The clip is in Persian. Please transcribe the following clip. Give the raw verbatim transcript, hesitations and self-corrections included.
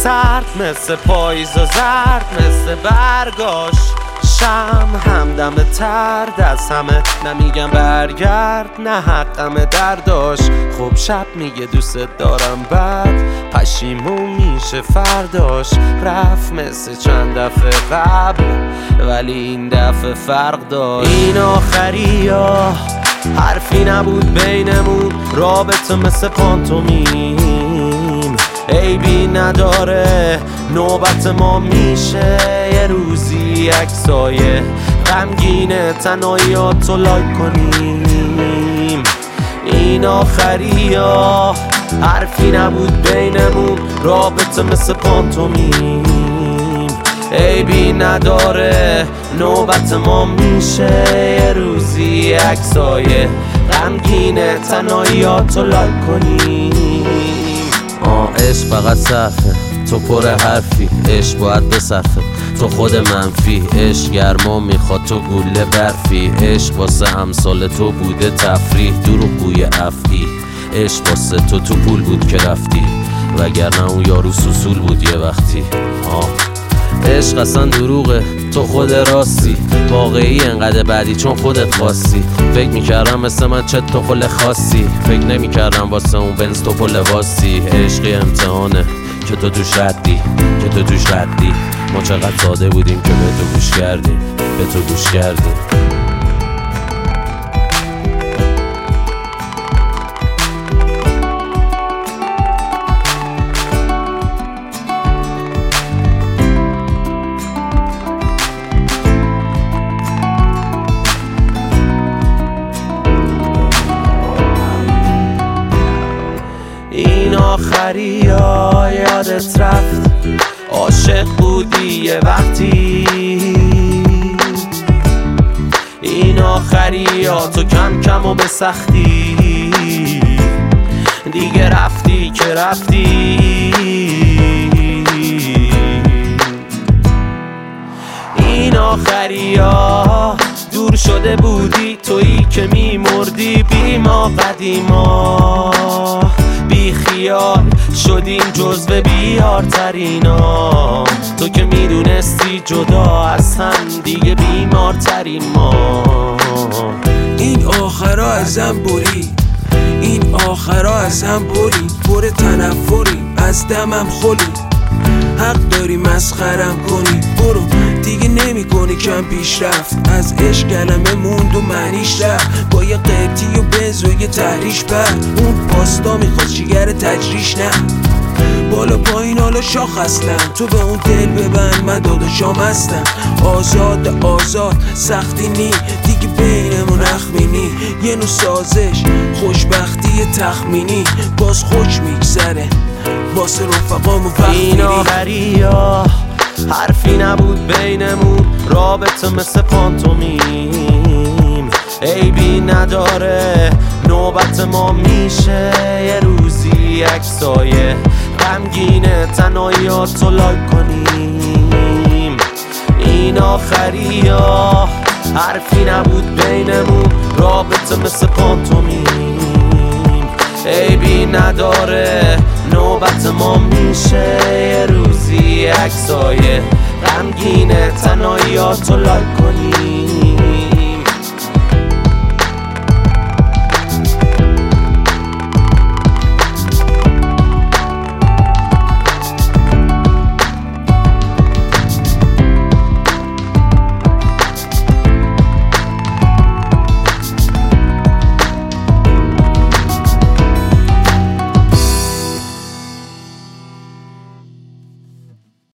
سرد مثل پاییز و زرد مثل برگاش شم همدم ترد از همه نمیگم برگرد نه حقم درداش خب شب میگه دوست دارم بعد پشیمون میشه فرداش رفت مثل چند دفعه قبل ولی این دفعه فرق داشت این آخری ها حرفی نبود بینمون رابطه مثل پانتومیم عیبی نداره نوبت ما میشه یه روزی عکسای غمگین تنهاییاتو لایک کنیم این آخری ها حرفی نبود بینمون رابطه مثل پانتومیم عیبی نداره نوبت ما میشه یه روزی عکسای غمگین تنهاییاتو لایک کنیم آه عشق فقط صرفه تو پر حرفی عشق باید بصرفه تو خود منفی عشق گرما میخواد تو گوله برفی عشق واسه امثال تو بوده تفریح دروغ بوی افعی عشق واسه تو تو پول بود که رفتی وگرنه اون یارو سوسول بود یه وقتی آه عشق اصلا دروغه تو خود راستی واقعی انقدر بعدی چون خودت خواستی فکر میکردم مثل من چه تو خل خاصی فکر نمیکردم واسه اون بنز تو پل واستی عشقی امتحانه که تو توش ردی که تو توش ردی ما چقدر ساده بودیم که به تو گوش کردیم به تو گوش کردیم این آخری ها یادت رفت عاشق بودی یه وقتی این آخری ها تو کم کم و به سختی دیگه رفتی که رفتی این آخری ها دور شده بودی تویی که میمردی بی ما قدیما بی خیال شدیم جزو بیارترینا تو که میدونستی جدا از هم دیگه بیمارترین ما این آخرا ازم بری این آخرا ازم بری پر تنفری از دمم خلی حق داری مسخرم کنی برو دیگه نمی کنی کم پیش رفت از عشق کلمه موند و معنیش رفت با یه قیبتی و بنز و یه تحریش بر اون پاستا میخواد شیگر تجریش نه بالا پایین حالا شاخ هستم تو به اون دل ببند من داداشام هستم آزاد آزاد سختی نی دیگه بینمون اخمینی یه نوع سازش خوشبختی تخمینی باز خوش میگذره واسه رفقامو وقت این آخری ها حرفی نبود بینمون رابطه مثل پانتومیم عیبی نداره نوبت ما میشه یه روزی عکسای غمگین تنهاییاتو لایک کنیم این آخری ها حرفی نبود بینمون رابطه مثل پانتومیم عیبی نداره نوبت ما میشه یه روزی عکسای غمگین تنهاییاتو لایک کنیم